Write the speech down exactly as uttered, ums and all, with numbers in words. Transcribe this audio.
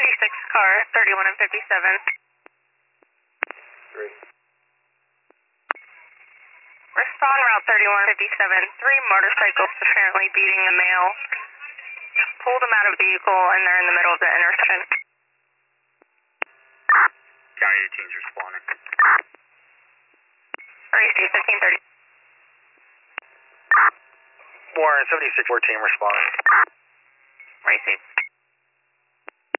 seventy-six car, thirty-one and fifty-seven. Three. Respond route thirty-one fifty-seven. Three motorcycles apparently beating the male. Pull them out of vehicle and they're in the middle of the intersection. County eighteens responding. Receive fifteen thirty. Warren seventy-six fourteen responding. Receive.